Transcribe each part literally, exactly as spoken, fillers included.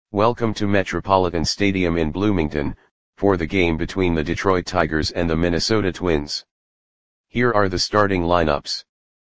Welcome to Metropolitan Stadium in Bloomington, for the game between the Detroit Tigers and the Minnesota Twins. Here are the starting lineups.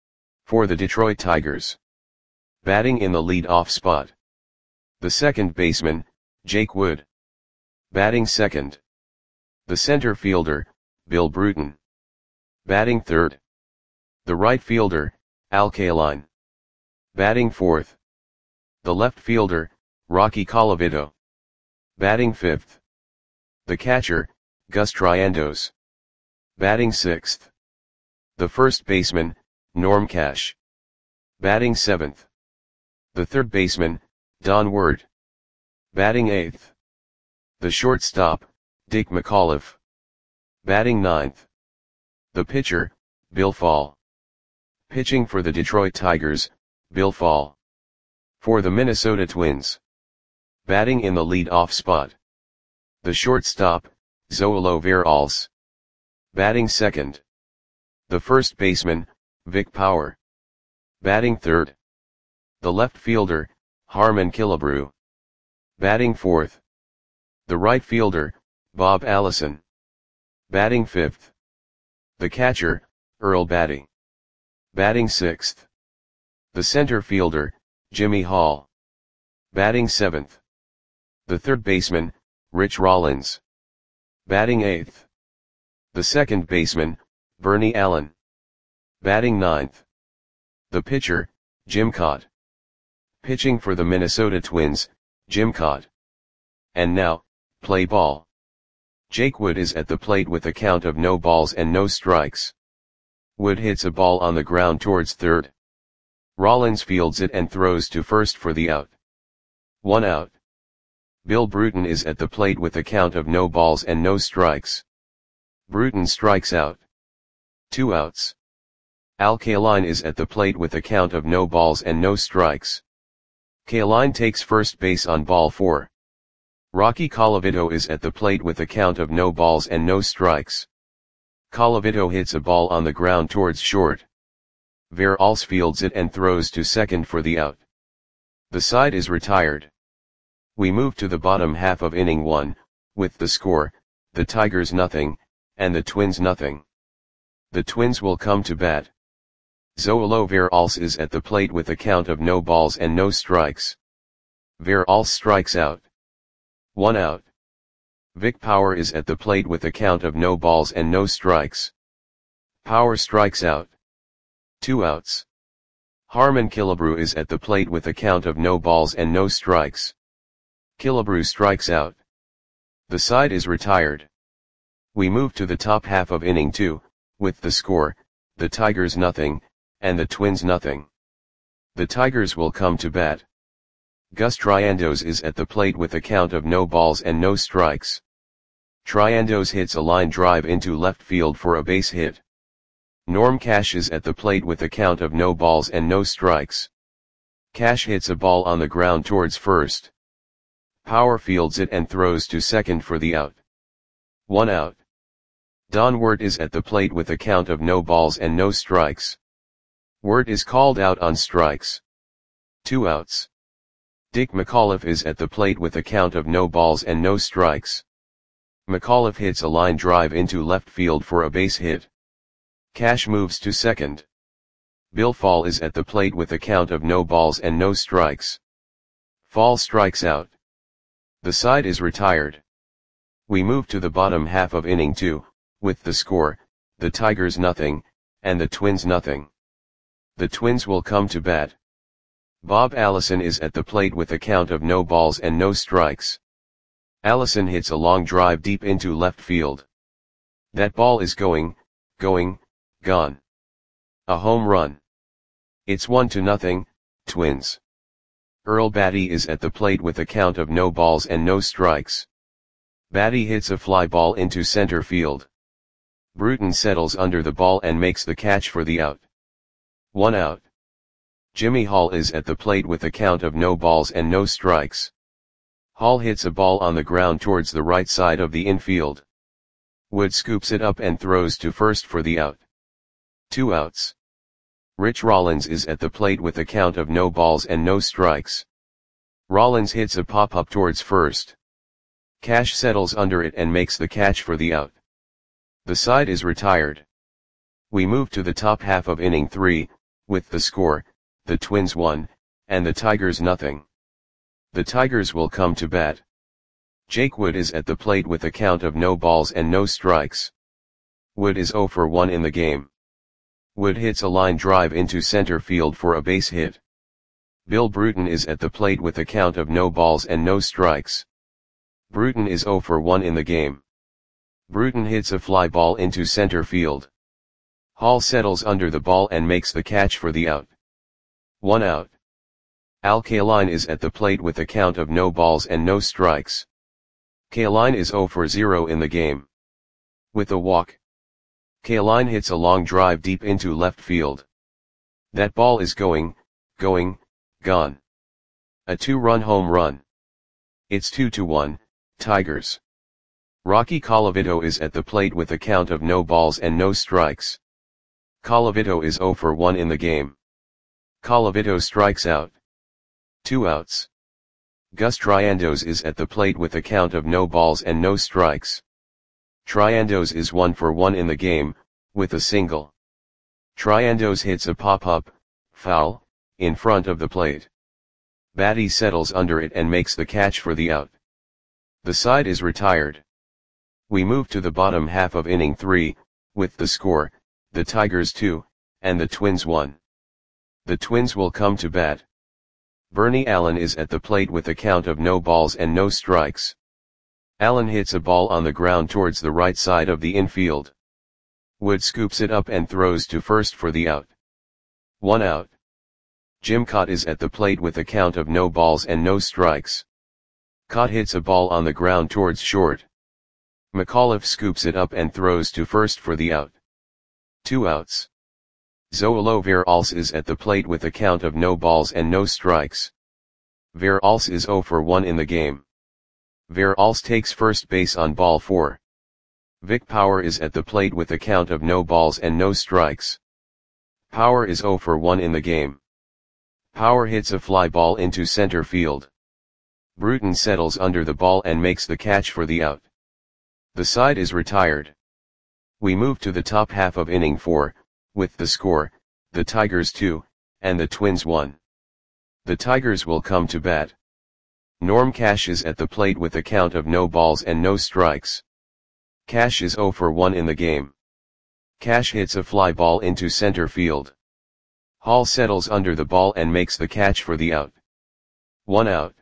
For the Detroit Tigers. Batting in the lead-off spot. The second baseman, Jake Wood. Batting second. The center fielder, Bill Bruton. Batting third. The right fielder, Al Kaline. Batting fourth. The left fielder, Rocky Colavito. Batting fifth. The catcher, Gus Triandos. Batting sixth. The first baseman, Norm Cash. Batting seventh. The third baseman, Don Ward. Batting eighth. The shortstop, Dick McAuliffe. Batting ninth. The pitcher, Bill Fall. Pitching for the Detroit Tigers, Bill Fall. For the Minnesota Twins. Batting in the lead-off spot. The shortstop, Zoilo Veralles. Batting second. The first baseman, Vic Power. Batting third. The left fielder, Harmon Killebrew. Batting fourth. The right fielder, Bob Allison. Batting fifth. The catcher, Earl Batty. Batting sixth. The center fielder, Jimmy Hall. Batting seventh. The third baseman, Rich Rollins. Batting eighth. The second baseman, Bernie Allen. Batting ninth. The pitcher, Jim Kaat. Pitching for the Minnesota Twins, Jim Kaat. And now, play ball. Jake Wood is at the plate with a count of no balls and no strikes. Wood hits a ball on the ground towards third. Rollins fields it and throws to first for the out. One out. Bill Bruton is at the plate with a count of no balls and no strikes. Bruton strikes out. Two outs. Al Kaline is at the plate with a count of no balls and no strikes. Kaline takes first base on ball four. Rocky Colavito is at the plate with a count of no balls and no strikes. Colavito hits a ball on the ground towards short. Veralles fields it and throws to second for the out. The side is retired. We move to the bottom half of inning one, with the score, the Tigers nothing, and the Twins nothing. The Twins will come to bat. Zoilo Veralles is at the plate with a count of no balls and no strikes. Veralles strikes out. One out. Vic Power is at the plate with a count of no balls and no strikes. Power strikes out. Two outs. Harmon Killebrew is at the plate with a count of no balls and no strikes. Killebrew strikes out. The side is retired. We move to the top half of inning two, with the score, the Tigers nothing, and the Twins nothing. The Tigers will come to bat. Gus Triandos is at the plate with a count of no balls and no strikes. Triandos hits a line drive into left field for a base hit. Norm Cash is at the plate with a count of no balls and no strikes. Cash hits a ball on the ground towards first. Power fields it and throws to second for the out. One out. Don Ward is at the plate with a count of no balls and no strikes. Ward is called out on strikes. Two outs. Dick McAuliffe is at the plate with a count of no balls and no strikes. McAuliffe hits a line drive into left field for a base hit. Cash moves to second. Bill Fall is at the plate with a count of no balls and no strikes. Fall strikes out. The side is retired. We move to the bottom half of inning two, with the score, the Tigers nothing, and the Twins nothing. The Twins will come to bat. Bob Allison is at the plate with a count of no balls and no strikes. Allison hits a long drive deep into left field. That ball is going, going, gone. A home run. It's one to nothing, Twins. Earl Batty is at the plate with a count of no balls and no strikes. Batty hits a fly ball into center field. Bruton settles under the ball and makes the catch for the out. One out. Jimmy Hall is at the plate with a count of no balls and no strikes. Hall hits a ball on the ground towards the right side of the infield. Wood scoops it up and throws to first for the out. Two outs. Rich Rollins is at the plate with a count of no balls and no strikes. Rollins hits a pop-up towards first. Cash settles under it and makes the catch for the out. The side is retired. We move to the top half of inning three, with the score, the Twins one, and the Tigers nothing. The Tigers will come to bat. Jake Wood is at the plate with a count of no balls and no strikes. Wood is oh for one in the game. Wood hits a line drive into center field for a base hit. Bill Bruton is at the plate with a count of no balls and no strikes. Bruton is oh for one in the game. Bruton hits a fly ball into center field. Hall settles under the ball and makes the catch for the out. One out. Al Kaline is at the plate with a count of no balls and no strikes. Kaline is oh for zero in the game. With a walk, Kaline hits a long drive deep into left field. That ball is going, going, gone. A two-run home run. It's two to one, Tigers. Rocky Colavito is at the plate with a count of no balls and no strikes. Colavito is oh for one in the game. Colavito strikes out. Two outs. Gus Triandos is at the plate with a count of no balls and no strikes. Triandos is one for one in the game, with a single. Triandos hits a pop-up, foul, in front of the plate. Batty settles under it and makes the catch for the out. The side is retired. We move to the bottom half of inning three, with the score, the Tigers two, and the Twins one. The Twins will come to bat. Bernie Allen is at the plate with a count of no balls and no strikes. Allen hits a ball on the ground towards the right side of the infield. Wood scoops it up and throws to first for the out. One out. Jim Kaat is at the plate with a count of no balls and no strikes. Kaat hits a ball on the ground towards short. McAuliffe scoops it up and throws to first for the out. Two outs. Zoilo Veralce is at the plate with a count of no balls and no strikes. Veralce is oh for one in the game. Veralce takes first base on ball four. Vic Power is at the plate with a count of no balls and no strikes. Power is oh for one in the game. Power hits a fly ball into center field. Bruton settles under the ball and makes the catch for the out. The side is retired. We move to the top half of inning four, with the score, the Tigers two, and the Twins one. The Tigers will come to bat. Norm Cash is at the plate with a count of no balls and no strikes. Cash is oh for one in the game. Cash hits a fly ball into center field. Hall settles under the ball and makes the catch for the out. One out.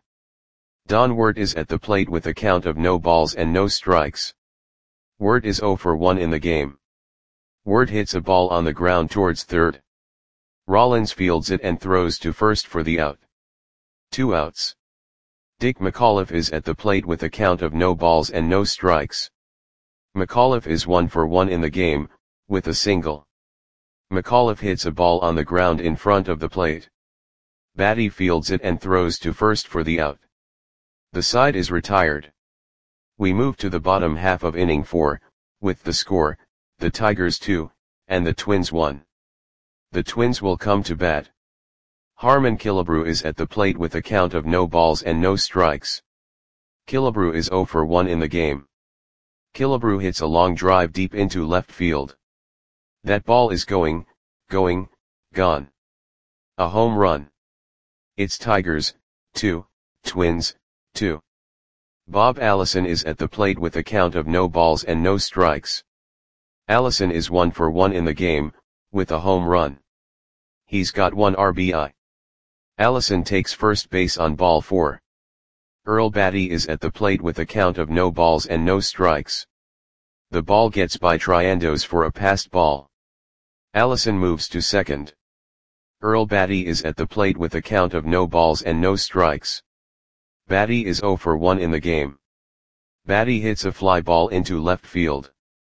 Don Wirt is at the plate with a count of no balls and no strikes. Wirt is oh for one in the game. Wirt hits a ball on the ground towards third. Rollins fields it and throws to first for the out. Two outs. Dick McAuliffe is at the plate with a count of no balls and no strikes. McAuliffe is one for one in the game, with a single. McAuliffe hits a ball on the ground in front of the plate. Batty fields it and throws to first for the out. The side is retired. We move to the bottom half of inning four, with the score, the Tigers two, and the Twins one. The Twins will come to bat. Harmon Killebrew is at the plate with a count of no balls and no strikes. Killebrew is oh for one in the game. Killebrew hits a long drive deep into left field. That ball is going, going, gone. A home run. It's Tigers, two, Twins, two. Bob Allison is at the plate with a count of no balls and no strikes. Allison is one for one in the game, with a home run. He's got one R B I. Allison takes first base on ball four. Earl Batty is at the plate with a count of no balls and no strikes. The ball gets by Triandos for a passed ball. Allison moves to second. Earl Batty is at the plate with a count of no balls and no strikes. Batty is oh for one in the game. Batty hits a fly ball into left field.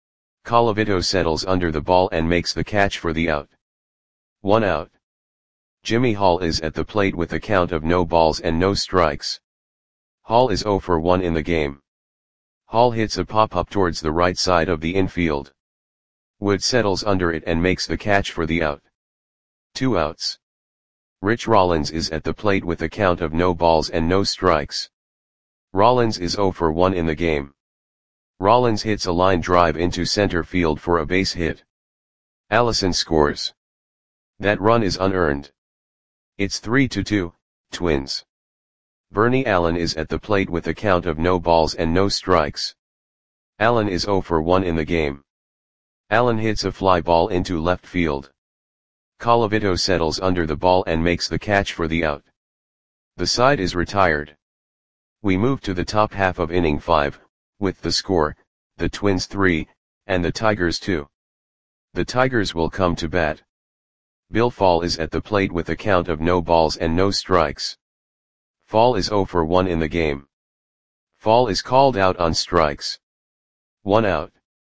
Colavito settles under the ball and makes the catch for the out. One out. Jimmy Hall is at the plate with a count of no balls and no strikes. Hall is oh for one in the game. Hall hits a pop-up towards the right side of the infield. Wood settles under it and makes the catch for the out. Two outs. Rich Rollins is at the plate with a count of no balls and no strikes. Rollins is zero for one in the game. Rollins hits a line drive into center field for a base hit. Allison scores. That run is unearned. It's three to two, Twins. Bernie Allen is at the plate with a count of no balls and no strikes. Allen is zero for one in the game. Allen hits a fly ball into left field. Colavito settles under the ball and makes the catch for the out. The side is retired. We move to the top half of inning five, with the score, the Twins three, and the Tigers two. The Tigers will come to bat. Bill Fall is at the plate with a count of no balls and no strikes. Fall is zero for one in the game. Fall is called out on strikes. One out.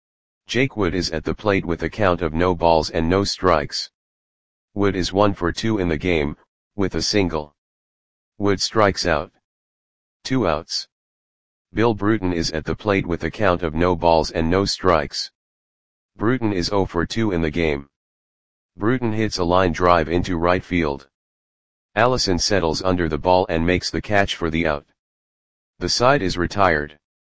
Jake Wood is at the plate with a count of no balls and no strikes. Wood is one for two in the game, with a single. Wood strikes out. Two outs. Bill Bruton is at the plate with a count of no balls and no strikes. Bruton is zero for two in the game. Bruton hits a line drive into right field. Allison settles under the ball and makes the catch for the out. The side is retired.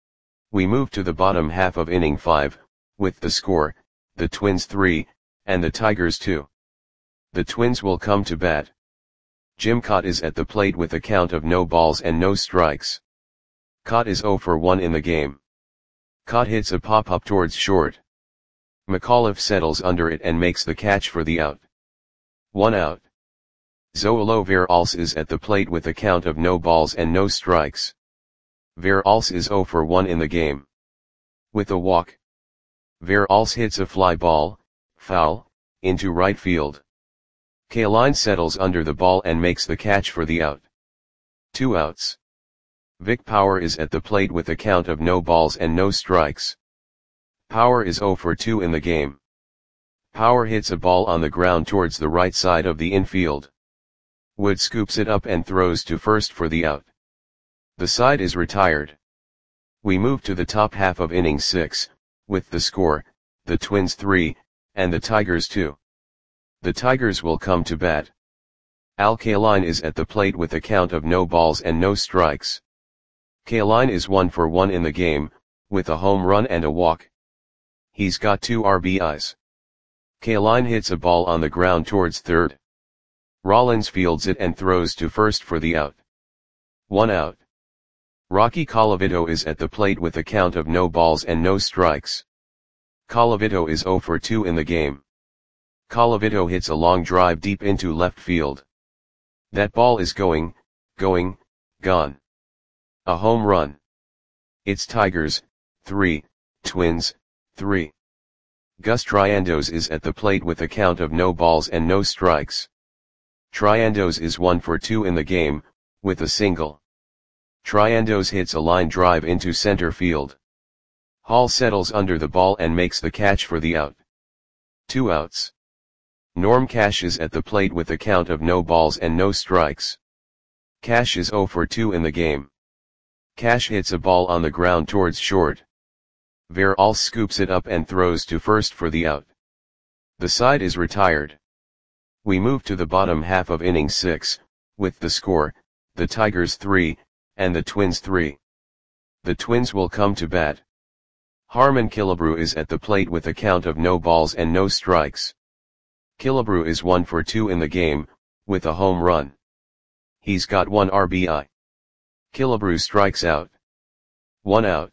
We move to the bottom half of inning five, with the score, the Twins three, and the Tigers two. The Twins will come to bat. Jim Kaat is at the plate with a count of no balls and no strikes. Kaat is zero for one in the game. Kaat hits a pop-up towards short. McAuliffe settles under it and makes the catch for the out. One out. Zoilo Veralce is at the plate with a count of no balls and no strikes. Veralce is zero for one in the game. With a walk. Veralce hits a fly ball, foul, into right field. Kaline settles under the ball and makes the catch for the out. Two outs. Vic Power is at the plate with a count of no balls and no strikes. Power is zero for two in the game. Power hits a ball on the ground towards the right side of the infield. Wood scoops it up and throws to first for the out. The side is retired. We move to the top half of inning six, with the score, the Twins three, and the Tigers two. The Tigers will come to bat. Al Kaline is at the plate with a count of no balls and no strikes. Kaline is one for one in the game, with a home run and a walk. He's got two R B Is. Kaline hits a ball on the ground towards third. Rollins fields it and throws to first for the out. One out. Rocky Colavito is at the plate with a count of no balls and no strikes. Colavito is zero for two in the game. Colavito hits a long drive deep into left field. That ball is going, going, gone. A home run. It's Tigers, three, Twins, three. Gus Triandos is at the plate with a count of no balls and no strikes. Triandos is one for two in the game, with a single. Triandos hits a line drive into center field. Hall settles under the ball and makes the catch for the out. Two outs. Norm Cash is at the plate with a count of no balls and no strikes. Cash is zero for two in the game. Cash hits a ball on the ground towards short. Veralce scoops it up and throws to first for the out. The side is retired. We move to the bottom half of inning six, with the score, the Tigers three, and the Twins three. The Twins will come to bat. Harmon Killebrew is at the plate with a count of no balls and no strikes. Killebrew is one for two in the game, with a home run. He's got one R B I. Killebrew strikes out. One out.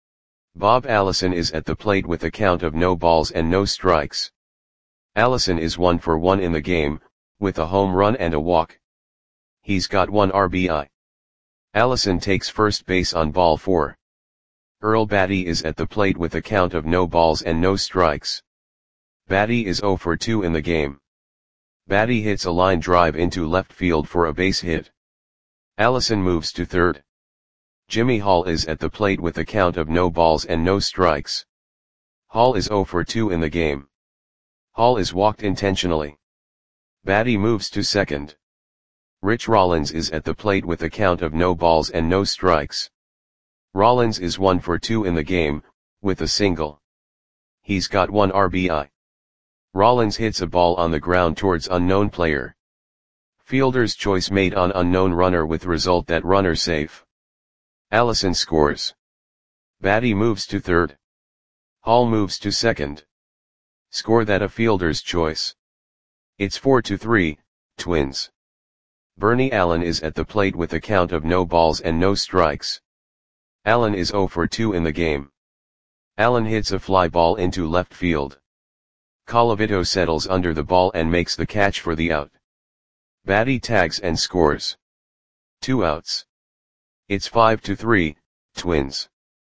Bob Allison is at the plate with a count of no balls and no strikes. Allison is one for one in the game, with a home run and a walk. He's got one R B I. Allison takes first base on ball four. Earl Batty is at the plate with a count of no balls and no strikes. Batty is zero for two in the game. Batty hits a line drive into left field for a base hit. Allison moves to third. Jimmy Hall is at the plate with a count of no balls and no strikes. Hall is zero for two in the game. Hall is walked intentionally. Batty moves to second. Rich Rollins is at the plate with a count of no balls and no strikes. Rollins is one for two in the game, with a single. He's got one R B I. Rollins hits a ball on the ground towards unknown player. Fielder's choice made on unknown runner with result that runner safe. Allison scores. Baddie moves to third. Hall moves to second. Score that a fielder's choice. It's four to three, Twins. Bernie Allen is at the plate with a count of no balls and no strikes. Allen is zero for two in the game. Allen hits a fly ball into left field. Colavito settles under the ball and makes the catch for the out. Baddie tags and scores. Two outs. It's five to three, Twins.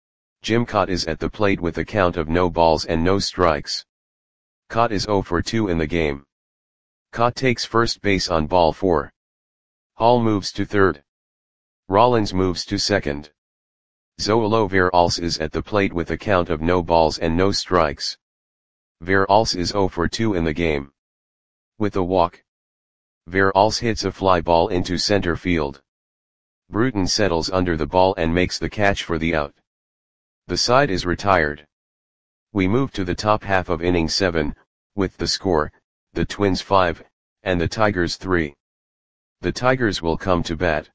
Jim Kaat is at the plate with a count of no balls and no strikes. Kaat is zero for two in the game. Kaat takes first base on ball four. Hall moves to third. Rollins moves to second. Zoilo Veralce is at the plate with a count of no balls and no strikes. Veralce is zero for two in the game. With a walk. Veralce hits a fly ball into center field. Bruton settles under the ball and makes the catch for the out. The side is retired. We move to the top half of inning seven, with the score, the Twins five, and the Tigers three. The Tigers will come to bat.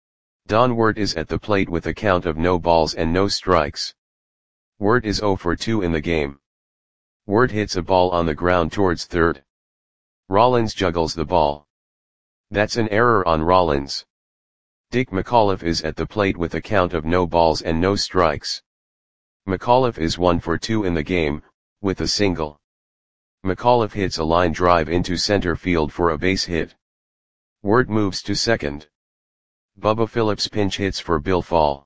Don Wert is at the plate with a count of no balls and no strikes. Wert is zero for two in the game. Wert hits a ball on the ground towards third. Rollins juggles the ball. That's an error on Rollins. Dick McAuliffe is at the plate with a count of no balls and no strikes. McAuliffe is one for two in the game, with a single. McAuliffe hits a line drive into center field for a base hit. Wert moves to second. Bubba Phillips pinch hits for Bill Fall.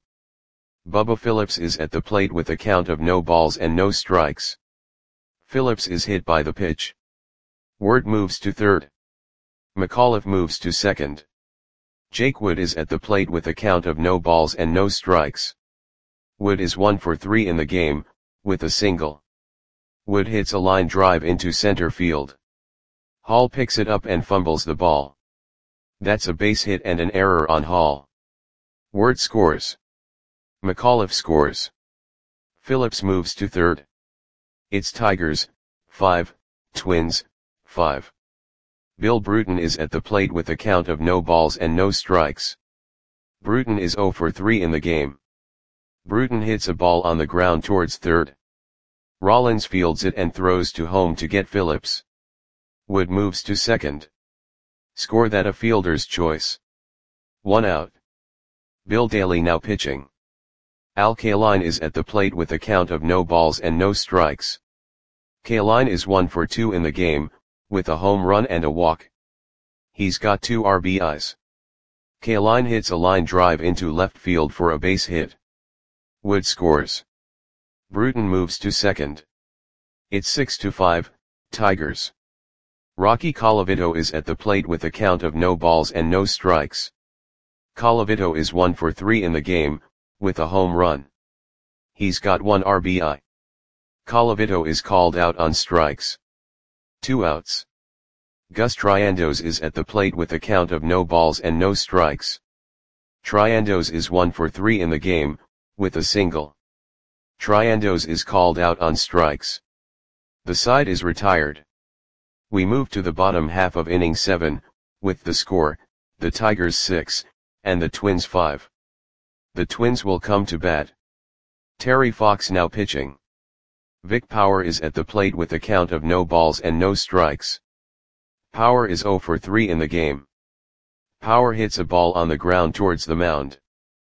Bubba Phillips is at the plate with a count of no balls and no strikes. Phillips is hit by the pitch. Wert moves to third. McAuliffe moves to second. Jake Wood is at the plate with a count of no balls and no strikes. Wood is one for three in the game, with a single. Wood hits a line drive into center field. Hall picks it up and fumbles the ball. That's a base hit and an error on Hall. Wert scores. McAuliffe scores. Phillips moves to third. It's Tigers, five, Twins, five. Bill Bruton is at the plate with a count of no balls and no strikes. Bruton is zero for three in the game. Bruton hits a ball on the ground towards third. Rollins fields it and throws to home to get Phillips. Wood moves to second. Score that a fielder's choice. One out. Bill Daly now pitching. Al Kaline is at the plate with a count of no balls and no strikes. Kaline is one for two in the game, with a home run and a walk. He's got two R B Is. Kaline hits a line drive into left field for a base hit. Wood scores. Bruton moves to second. It's six to five, Tigers. Rocky Colavito is at the plate with a count of no balls and no strikes. Colavito is one for three in the game, with a home run. He's got one R B I. Colavito is called out on strikes. Two outs. Gus Triandos is at the plate with a count of no balls and no strikes. Triandos is one for three in the game, with a single. Triandos is called out on strikes. The side is retired. We move to the bottom half of inning seven, with the score, the Tigers six, and the Twins five. The Twins will come to bat. Terry Fox now pitching. Vic Power is at the plate with a count of no balls and no strikes. Power is zero for three in the game. Power hits a ball on the ground towards the mound.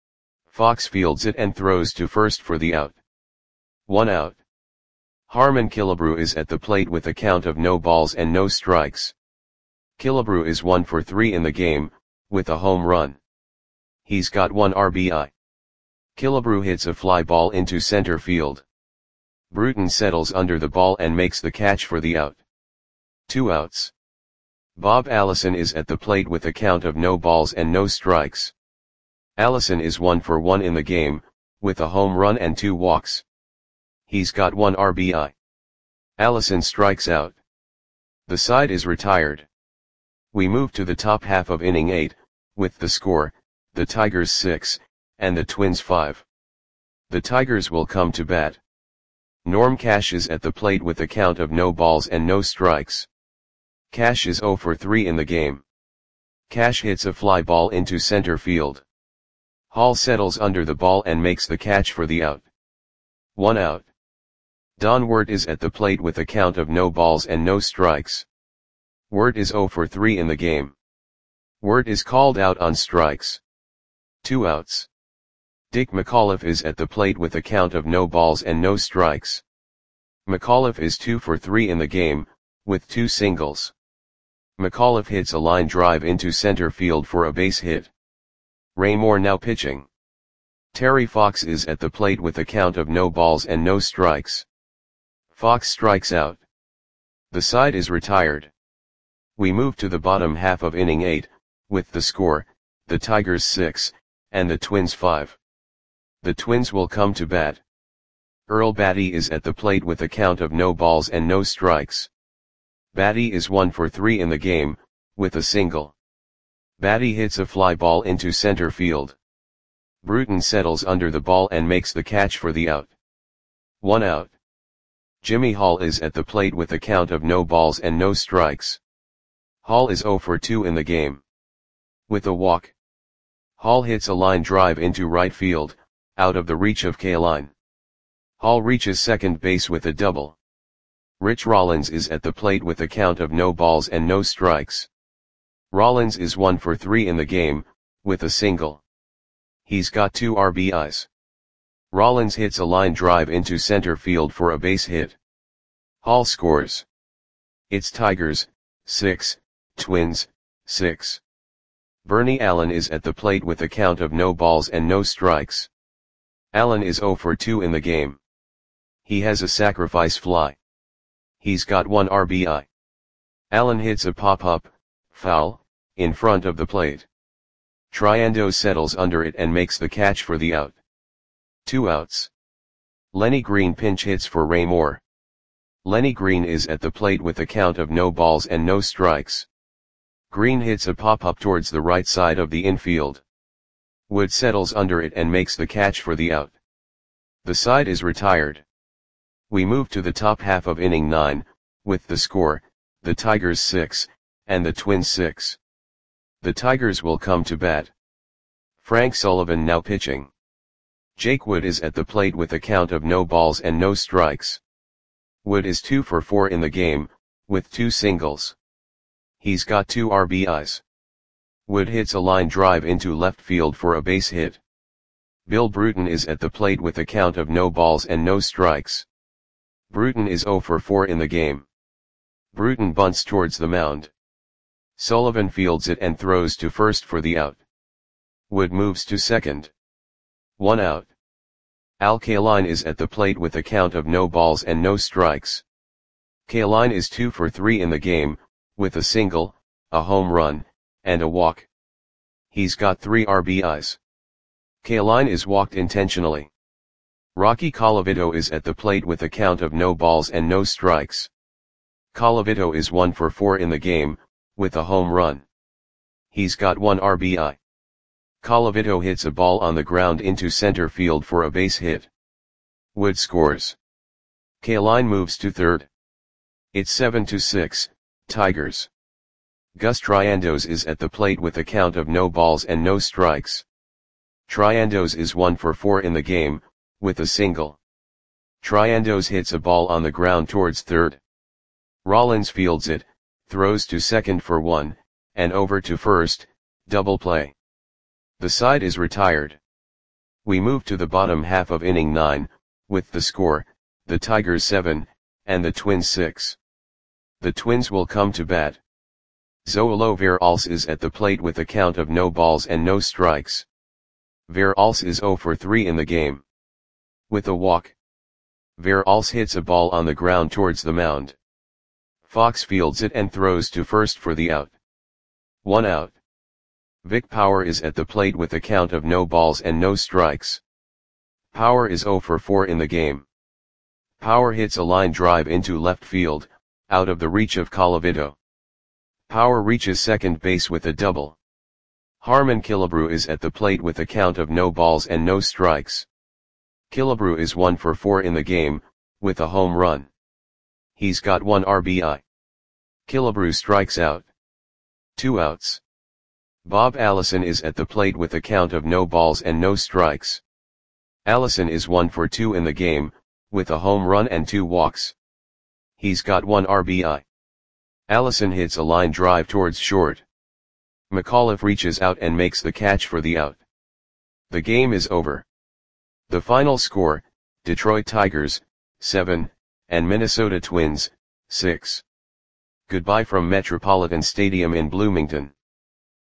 Fox fields it and throws to first for the out. One out. Harmon Killebrew is at the plate with a count of no balls and no strikes. Killebrew is one for three in the game, with a home run. He's got one R B I. Killebrew hits a fly ball into center field. Bruton settles under the ball and makes the catch for the out. Two outs. Bob Allison is at the plate with a count of no balls and no strikes. Allison is one for one in the game, with a home run and two walks. He's got one R B I. Allison strikes out. The side is retired. We move to the top half of inning eight, with the score, the Tigers six, and the Twins five. The Tigers will come to bat. Norm Cash is at the plate with a count of no balls and no strikes. Cash is zero for three in the game. Cash hits a fly ball into center field. Hall settles under the ball and makes the catch for the out. One out. Don Wirt is at the plate with a count of no balls and no strikes. Wirt is zero for three in the game. Wirt is called out on strikes. Two outs. Dick McAuliffe is at the plate with a count of no balls and no strikes. McAuliffe is two for three in the game, with two singles. McAuliffe hits a line drive into center field for a base hit. Ray Moore now pitching. Terry Fox is at the plate with a count of no balls and no strikes. Fox strikes out. The side is retired. We move to the bottom half of inning eight, with the score, the Tigers six, and the Twins five. The Twins will come to bat. Earl Batty is at the plate with a count of no balls and no strikes. Batty is one for three in the game, with a single. Batty hits a fly ball into center field. Bruton settles under the ball and makes the catch for the out. One out. Jimmy Hall is at the plate with a count of no balls and no strikes. Hall is zero for two in the game. With a walk. Hall hits a line drive into right field, out of the reach of Kaline. Hall reaches second base with a double. Rich Rollins is at the plate with a count of no balls and no strikes. Rollins is one for three in the game, with a single. He's got two R B Is. Rollins hits a line drive into center field for a base hit. Hall scores. It's Tigers, six, Twins, six. Bernie Allen is at the plate with a count of no balls and no strikes. Allen is zero for two in the game. He has a sacrifice fly. He's got one R B I. Allen hits a pop-up, foul, in front of the plate. Triando settles under it and makes the catch for the out. Two outs. Lenny Green pinch hits for Ray Moore. Lenny Green is at the plate with a count of no balls and no strikes. Green hits a pop-up towards the right side of the infield. Wood settles under it and makes the catch for the out. The side is retired. We move to the top half of inning nine, with the score, the Tigers six, and the Twins six. The Tigers will come to bat. Frank Sullivan now pitching. Jake Wood is at the plate with a count of no balls and no strikes. Wood is two for four in the game, with two singles. He's got two R B Is. Wood hits a line drive into left field for a base hit. Bill Bruton is at the plate with a count of no balls and no strikes. Bruton is zero for four in the game. Bruton bunts towards the mound. Sullivan fields it and throws to first for the out. Wood moves to second. One out. Al Kaline is at the plate with a count of no balls and no strikes. Kaline is two for three in the game, with a single, a home run, and a walk. He's got three R B Is. Kaline is walked intentionally. Rocky Colavito is at the plate with a count of no balls and no strikes. Colavito is one for four in the game, with a home run. He's got one R B I. Colavito hits a ball on the ground into center field for a base hit. Wood scores. Kaline moves to third. It's seven to six, Tigers. Gus Triandos is at the plate with a count of no balls and no strikes. Triandos is one for four in the game, with a single. Triandos hits a ball on the ground towards third. Rollins fields it, throws to second for one, and over to first, double play. The side is retired. We move to the bottom half of inning nine, with the score, the Tigers seven, and the Twins six. The Twins will come to bat. Zoilo Veralce is at the plate with a count of no balls and no strikes. Veralce is zero for three in the game. With a walk. Veralce hits a ball on the ground towards the mound. Fox fields it and throws to first for the out. One out. Vic Power is at the plate with a count of no balls and no strikes. Power is zero for four in the game. Power hits a line drive into left field, out of the reach of Colavito. Power reaches second base with a double. Harmon Killebrew is at the plate with a count of no balls and no strikes. Killebrew is one for four in the game, with a home run. He's got one R B I. Killebrew strikes out. Two outs. Bob Allison is at the plate with a count of no balls and no strikes. Allison is one for two in the game, with a home run and two walks. He's got one R B I. Allison hits a line drive towards short. McAuliffe reaches out and makes the catch for the out. The game is over. The final score, Detroit Tigers, seven, and Minnesota Twins, six. Goodbye from Metropolitan Stadium in Bloomington.